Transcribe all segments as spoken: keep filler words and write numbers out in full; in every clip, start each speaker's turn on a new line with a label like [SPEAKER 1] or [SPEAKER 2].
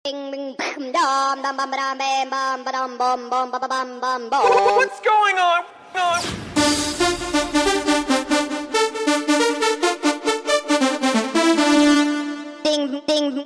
[SPEAKER 1] What's going on? Ding, ding.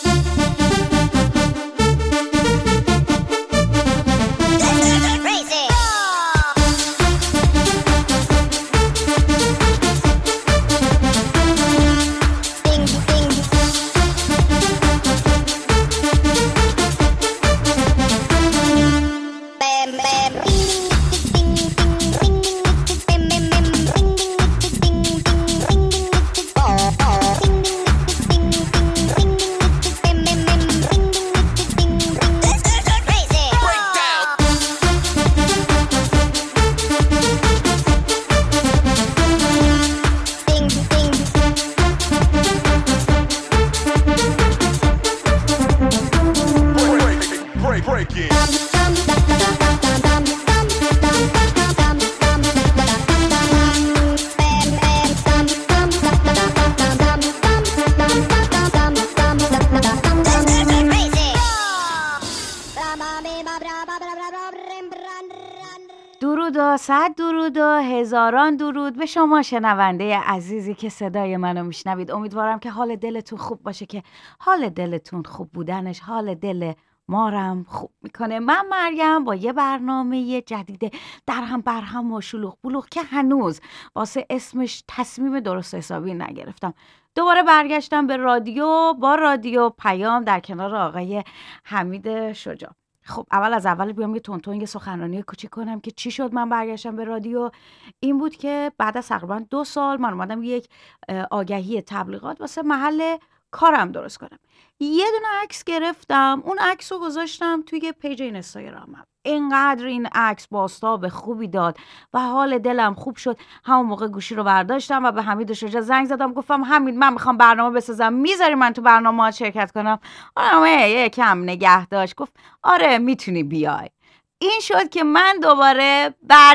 [SPEAKER 2] درود و صد درود و هزاران درود به شما شنونده عزیزی که صدای منو میشنوید. امیدوارم که حال دلتون خوب باشه، که حال دلتون خوب بودنش حال دل مارم خوب میکنه. من مریم با یه برنامه جدید در هم بر هم و شلوغ بلوغ که هنوز واسه اسمش تصمیم درست حسابی نگرفتم، دوباره برگشتم به رادیو با رادیو پیام در کنار آقای حمید شجاع. خب اول از اول بیام یه تونتون یه سخنرانی کوچیک کنم که چی شد من برگشتم به رادیو. این بود که بعد از تقریبا دو سال من اومدم یک آگهی تبلیغات واسه محل کارم درست کنم. یه دونه عکس گرفتم، اون عکس رو گذاشتم توی پیج اینستاگرامم. اینقدر این عکس بازتاب خوبی داد و حال دلم خوب شد. همون موقع گوشی رو برداشتم و به حمید شجاع زنگ زدم، گفتم حمید من میخوام برنامه بسازم، میذاری من تو برنامه شرکت کنم؟ برنامه یکم نگه داشت، گفت آره میتونی بیای. این شد که من دوباره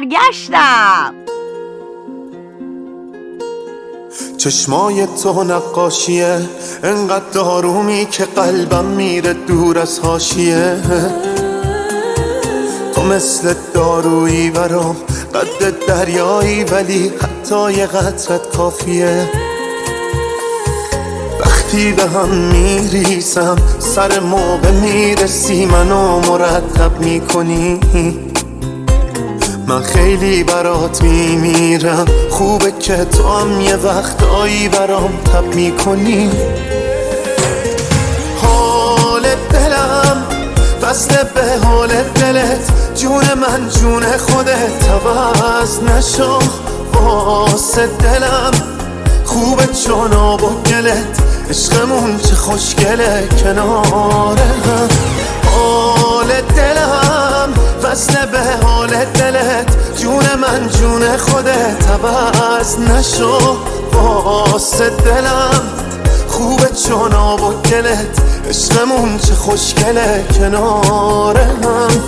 [SPEAKER 2] برگشتم.
[SPEAKER 3] چشمای تو نقاشیه، انقدر آرومی که قلبم میره دور از حاشیه. تو مثل دارویی برام، قد دریایی ولی حتی یه قطرت کافیه. وقتی به هم میریسم سر موقع میرسی منو مرتب میکنی. من خیلی برات میمیرم، خوبه که تو هم یه وقتایی برام تب میکنی. حال دلم وصله به حال دلت، جون من جون خودت عوض نشو واسه دلم. خوبه چون آب و گلت، عشقمون چه خوشگله کنار هم. حال دلم وصله به حال دلت، جون من جون خودت عوض نشو واسه دلم. خوبه چون آب و گلت، عشقمون چه خوشگله کنار هم.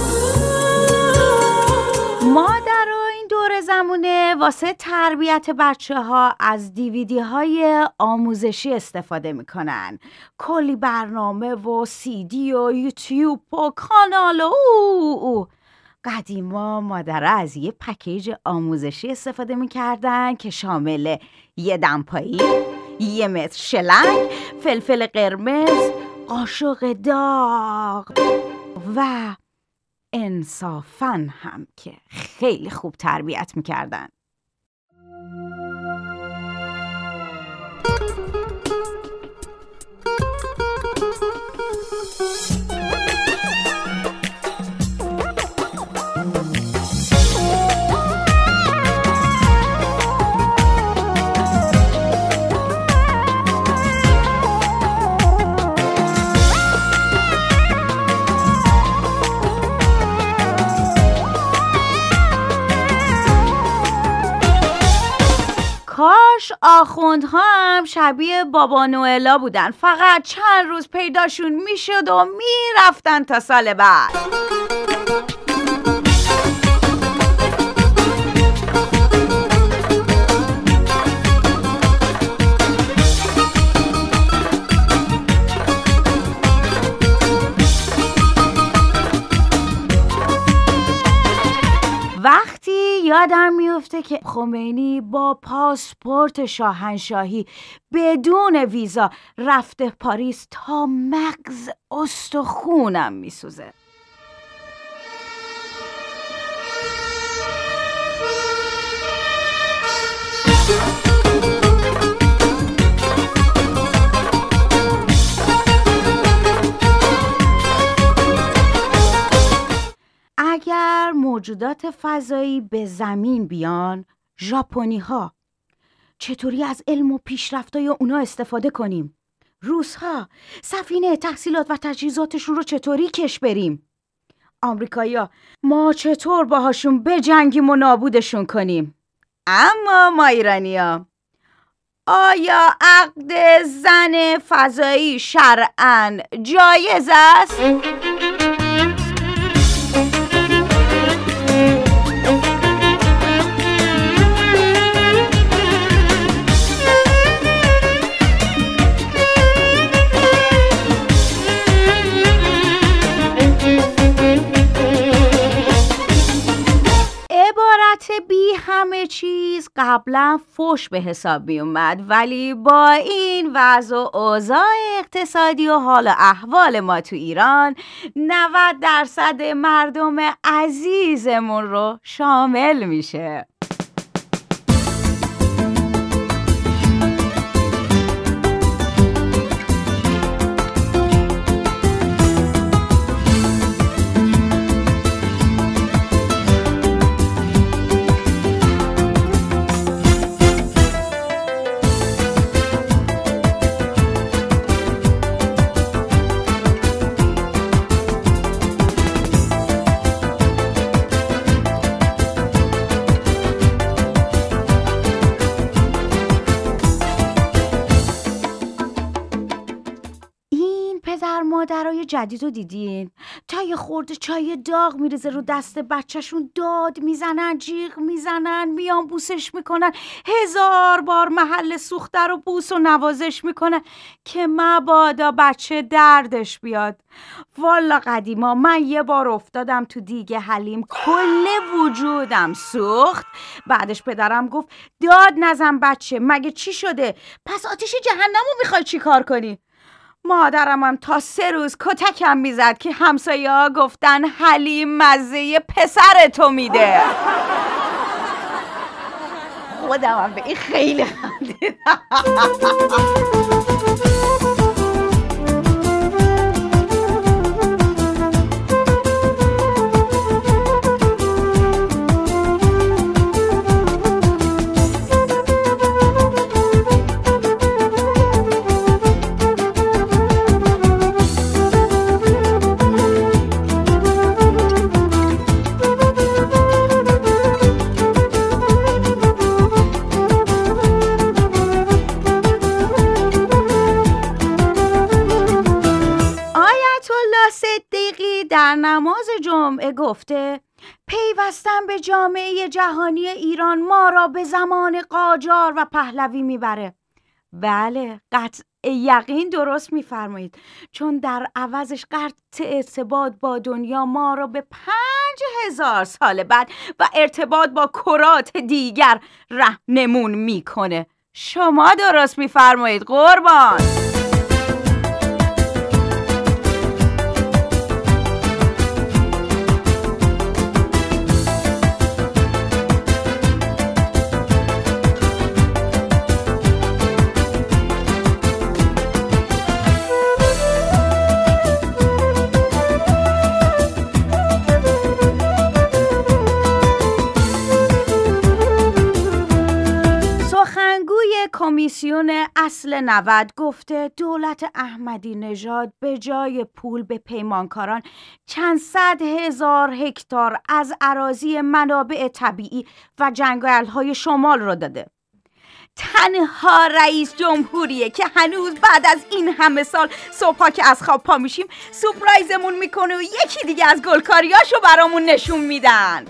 [SPEAKER 2] مادر و این دور زمونه واسه تربیت بچه ها از دیویدی های آموزشی استفاده میکنن. کلی برنامه و سیدی و یوتیوب و کانال و او او. قدیما مادر از یه پکیج آموزشی استفاده میکردن که شامل یه دمپایی، یه متر شلنگ، فلفل قرمز، قاشق داغ و انصافاً هم که خیلی خوب تربیت میکردن. کاش آخوندها هم شبیه بابا نوئلا بودن، فقط چند روز پیداشون میشد و میرفتن تا سال بعد. یادم میفته که خمینی با پاسپورت شاهنشاهی بدون ویزا رفته پاریس تا مغز استخونم میسوزه. اگر موجودات فضایی به زمین بیان، ژاپنی ها چطوری از علم و پیشرفتای اونا استفاده کنیم؟ روس ها سفینه تحصیلات و تجهیزاتشون رو چطوری کش بریم؟ آمریکایی ها ما چطور باهاشون بجنگیم و نابودشون کنیم؟ اما ما ایرانی ها آیا عقد زن فضایی شرعاً جایز است؟ بی همه چیز قبلا فوش به حساب می اومد، ولی با این وضع و اوضاع اقتصادی و حال و احوال ما تو ایران نود درصد مردم عزیزمون رو شامل میشه. مادرای جدید رو دیدین؟ تا یه خورده چای داغ میریزه رو دست بچهشون داد میزنن، جیغ میزنن، میان بوسش میکنن، هزار بار محل سوخته رو بوس و نوازش میکنن که مبادا بچه دردش بیاد. والا قدیما من یه بار افتادم تو دیگه حلیم، کل وجودم سوخت. بعدش پدرم گفت داد نزن بچه، مگه چی شده؟ پس آتیش جهنمو میخوای چی کار کنی؟ مادرم هم تا سه روز کتکم میزد که همسایه ها گفتن حلیم مزه پسر تو میده. خودم هم به این خیلی خندیدم. در نماز جمعه گفته پیوستن به جامعه جهانی ایران ما را به زمان قاجار و پهلوی میبره. بله، قطع یقین درست میفرمایید، چون در عوضش قطع ارتباط با دنیا ما را به پنج هزار سال بعد و ارتباط با کرات دیگر رهنمون میکنه. شما درست میفرمایید قربان. کمیسیون اصل نود گفته دولت احمدی نژاد به جای پول به پیمانکاران چند صد هزار هکتار از اراضی منابع طبیعی و جنگل‌های شمال رو داده. تنها رئیس جمهوریه که هنوز بعد از این همه سال صبحا که از خواب پا میشیم سورپرایزمون میکنه و یکی دیگه از گلکاریاشو برامون نشون میدن.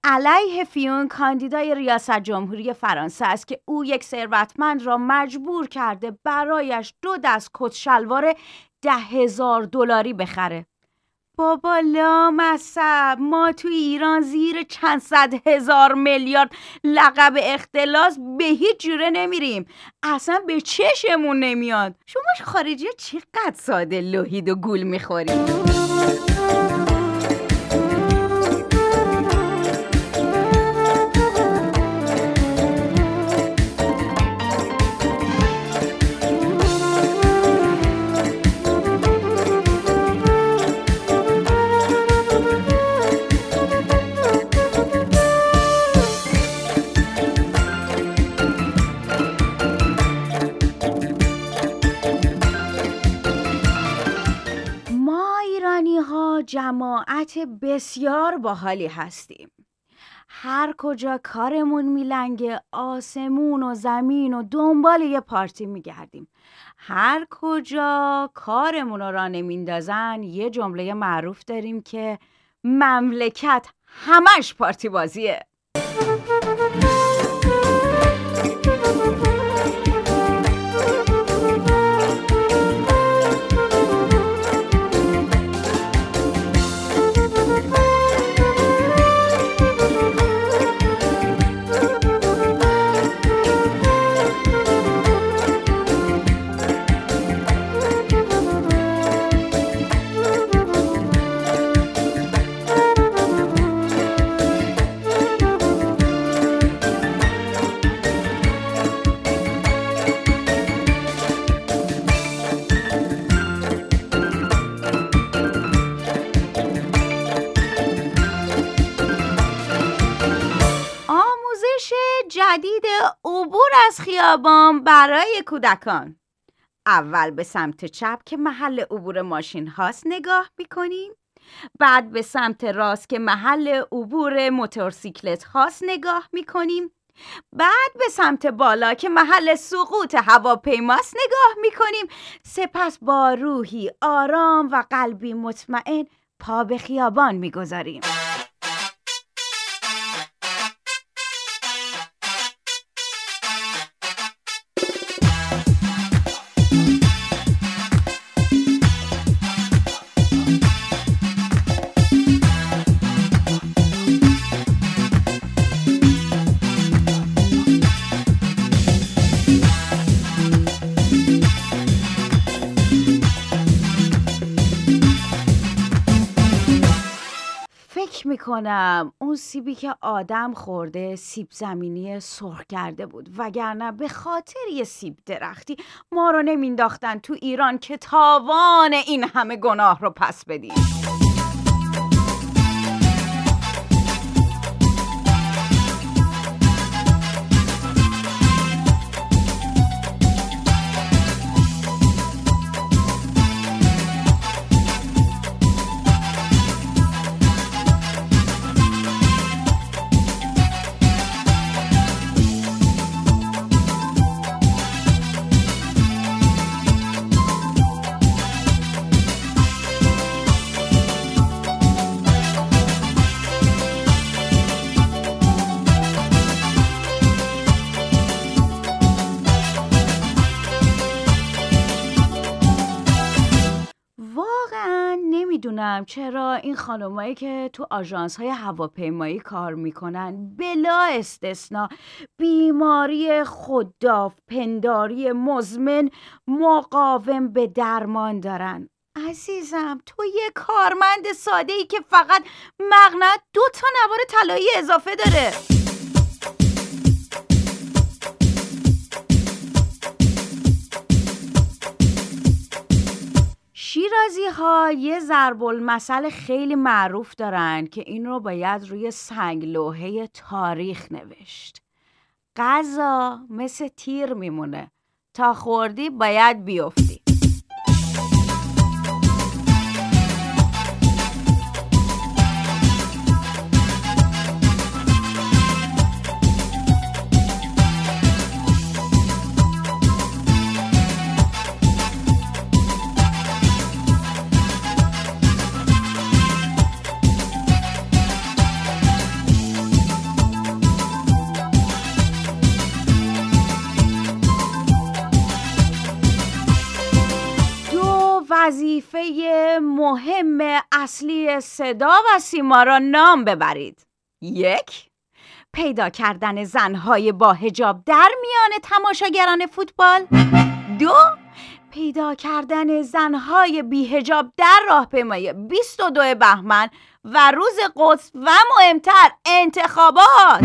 [SPEAKER 2] علیه فیون کاندیدای ریاست جمهوری فرانسه است که او یک ثروتمند را مجبور کرده برایش دو دست کت شلوار ده هزار دلاری بخره. بابا لامصب، ما تو ایران زیر چند صد هزار میلیارد لقب اختلاس به هیچ جوره نمیریم، اصلا به چشمون نمیاد. شما خارجی ها چقدر ساده لوحید و گول میخورید. جماعت بسیار باحالی هستیم. هر کجا کارمون میلنگه آسمون و زمین و دنبال یه پارتی میگردیم. هر کجا کارمون رو راه نمیندازن یه جمله معروف داریم که مملکت همش پارتی بازیه. جدید عبور از خیابان برای کودکان. اول به سمت چپ که محل عبور ماشین هاست نگاه میکنیم، بعد به سمت راست که محل عبور موتورسیکلت هاست نگاه میکنیم، بعد به سمت بالا که محل سقوط هواپیماست نگاه میکنیم، سپس با روحی آرام و قلبی مطمئن پا به خیابان میگذاریم. میکنم اون سیبی که آدم خورده سیب زمینی سرخ کرده بود، وگرنه به خاطر یه سیب درختی ما رو نمینداختن تو ایران که تاوان این همه گناه رو پس بدیم. نمیدونم چرا این خانمایی که تو آژانس های هواپیمایی کار میکنن بلا استثنا بیماری خودداف پنداری مزمن مقاوم به درمان دارن. عزیزم تو یه کارمند ساده ای که فقط مغنت دو تا نوار طلایی اضافه داره. شیرازی ها یه ضرب المثل خیلی معروف دارن که این رو باید روی سنگ لوحه تاریخ نوشت. غذا مثل تیر میمونه، تا خوردی باید بیفتی. وظیفه مهم اصلی صدا و سیما را نام ببرید. یک، پیدا کردن زنهای با حجاب در میان تماشاگران فوتبال. دو، پیدا کردن زنهای بی حجاب در راهپیمایی بیست و دو بهمن و روز قدس و مهمتر انتخابات.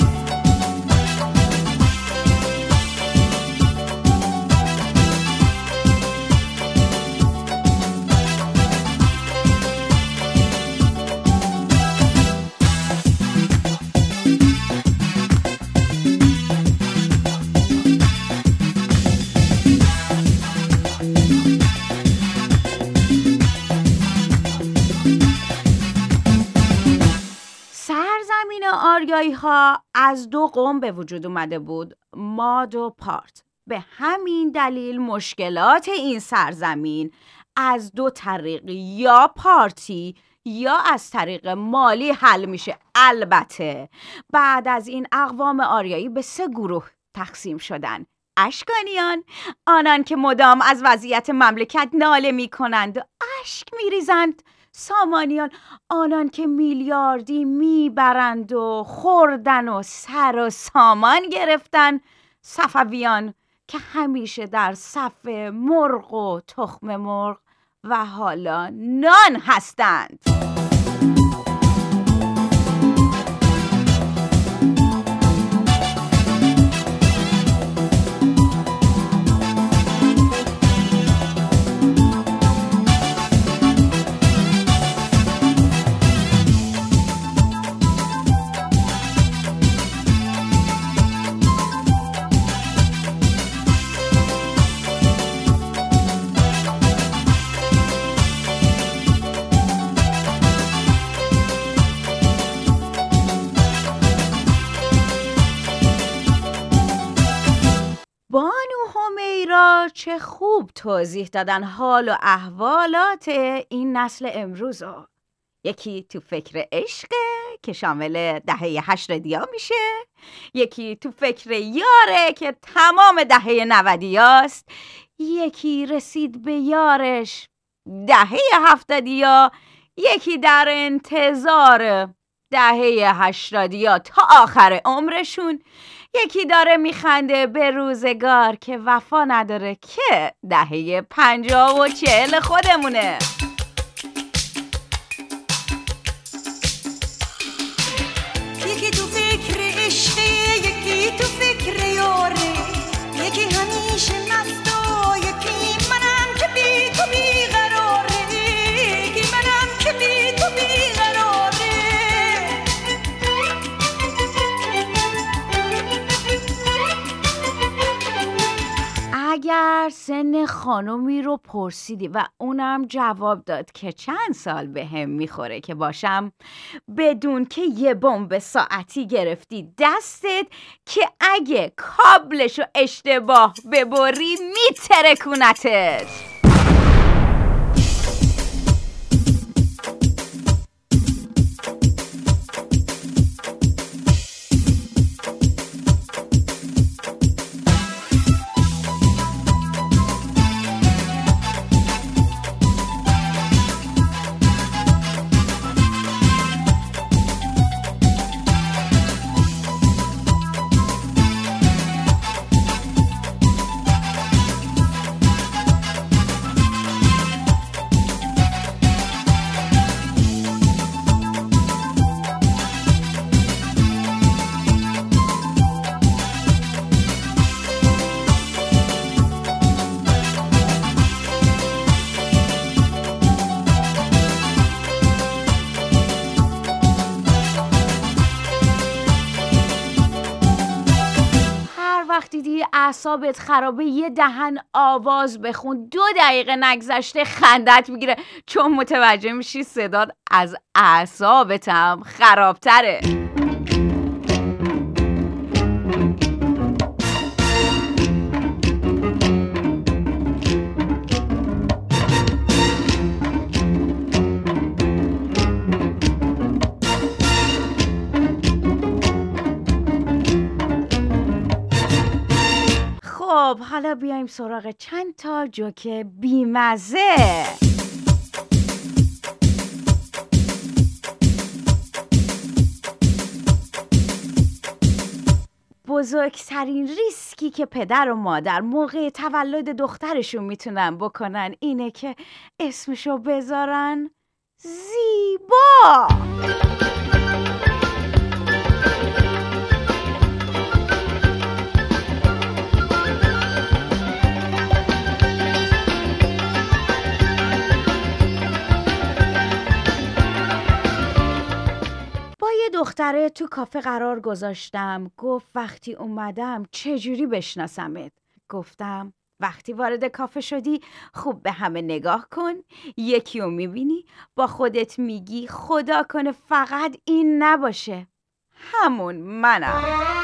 [SPEAKER 2] آریایی ها از دو قوم به وجود اومده بود، ماد و پارت. به همین دلیل مشکلات این سرزمین از دو طریق، یا پارتی یا از طریق مالی حل میشه. البته بعد از این اقوام آریایی به سه گروه تقسیم شدن: اشکانیان، آنان که مدام از وضعیت مملکت ناله میکنند و اشک میریزند. سامانیان، آنان که میلیاردی میبرند و خوردن و سر و سامان گرفتن. صفویان که همیشه در صف مرغ و تخم مرغ و حالا نان هستند. چه خوب توضیح دادن حال و احوالات این نسل امروزو. یکی تو فکر عشقه که شامل دهه هشتادیا میشه، یکی تو فکر یاره که تمام دهه نودیاست، یکی رسید به یارش دهه هفتادیا، یکی در انتظار دهه هشتادیا تا آخر عمرشون، یکی داره میخنده به روزگار که وفا نداره که دهه پنجاه و چهل خودمونه.
[SPEAKER 4] یکی تو فکر عشقه، یکی تو فکر یاره، یکی همیشه مست و یکی منم که بی تو بیقراره، یکی منم که بی تو بیقراره.
[SPEAKER 2] اگر سن خانومی رو پرسیدی و اونم جواب داد که چند سال به هم میخوره که باشم، بدون که یه بمب ساعتی گرفتی دستت که اگه کابلشو اشتباه ببری میترکونتت. دیدی اعصابت خرابه یه دهن آواز بخون، دو دقیقه نگذشته خندت میگیره چون متوجه میشی صدات از اعصابت هم خرابتره. خب حالا بیایم سراغ چند تا جوک بیمزه. بزرگترین ریسکی که پدر و مادر موقع تولد دخترشون میتونن بکنن اینه که اسمشو بذارن زیبا. دختره تو کافه قرار گذاشتم. گفت وقتی اومدم چجوری بشناسمت؟ گفتم وقتی وارد کافه شدی خوب به همه نگاه کن، یکی رو میبینی با خودت میگی خدا کنه فقط این نباشه، همون منم.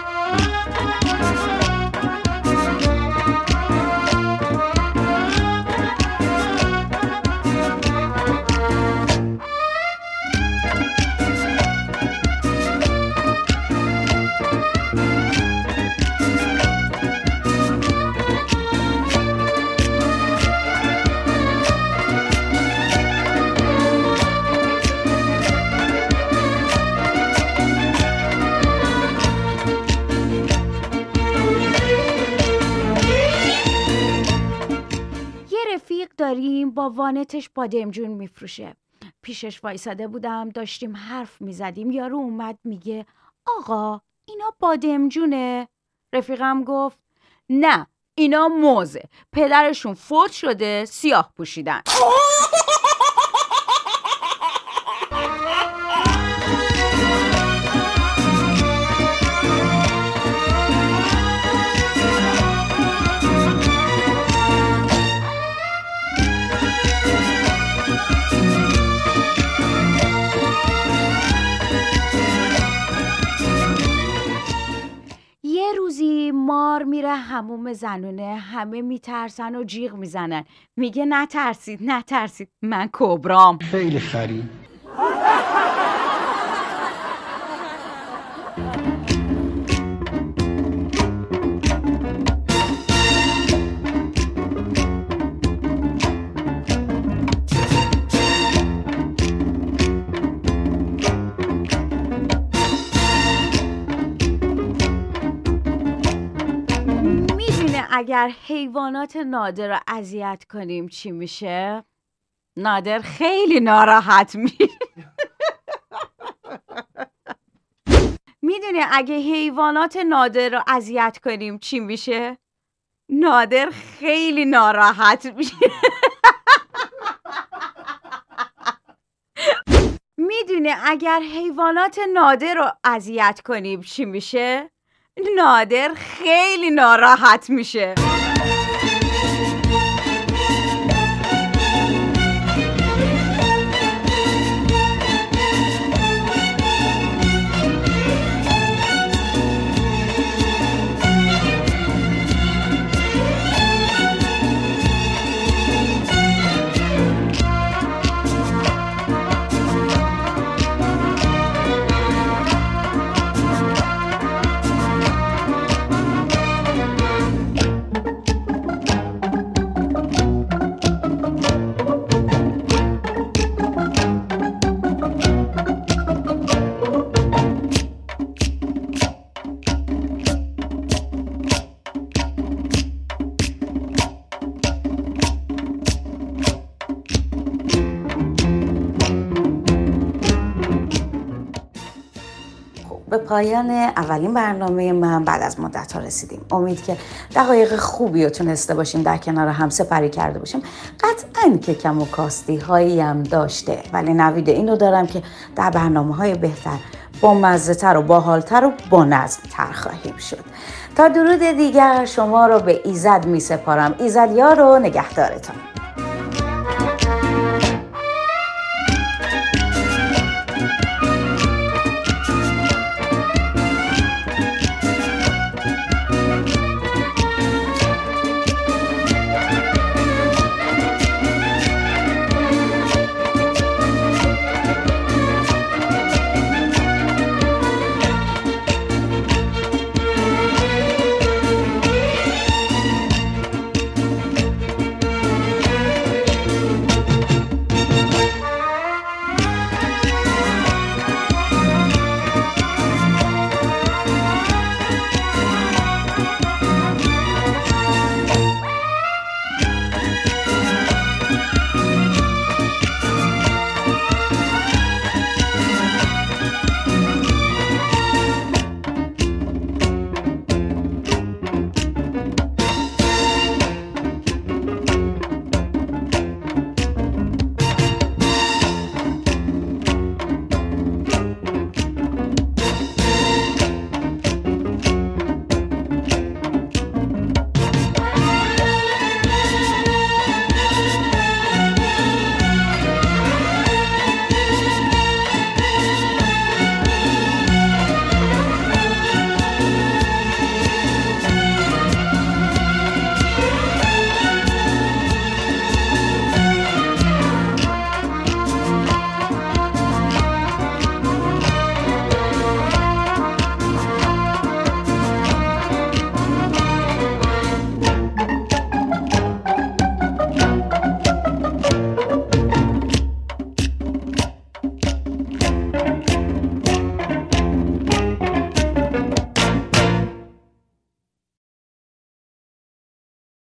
[SPEAKER 2] داریم با وانتش بادمجون میفروشه. پیشش وایساده بودم، داشتیم حرف میزدیم. یارو اومد میگه آقا اینا بادمجونه. رفیقم گفت نه اینا موزه، پدرشون فوت شده سیاه پوشیدن. مار میره حموم زنونه، همه میترسن و جیغ میزنن. میگه نترسید نترسید من کبرام.
[SPEAKER 5] خیلی خری.
[SPEAKER 2] اگر حیوانات نادر رو اذیت کنیم چی میشه؟ نادر خیلی ناراحت میشه. میدونی اگه حیوانات نادر رو اذیت کنیم چی میشه؟ نادر خیلی ناراحت میشه. میدونی اگر حیوانات نادر رو اذیت کنیم چی میشه؟ نادر خیلی ناراحت میشه.
[SPEAKER 6] به پایان اولین برنامه من بعد از مدت‌ها رسیدیم. امید که دقایق خوبی رو تونسته باشیم در کنار هم سپری کرده باشیم. قطعاً که کم و کاستی هایی هم داشته، ولی نوید اینو دارم که در برنامه‌های بهتر، با مزه‌تر و باحال‌تر و با نظم‌تر خواهیم شد. تا درود دیگر شما رو به ایزد می سپارم. ایزد یار و نگهدارتان.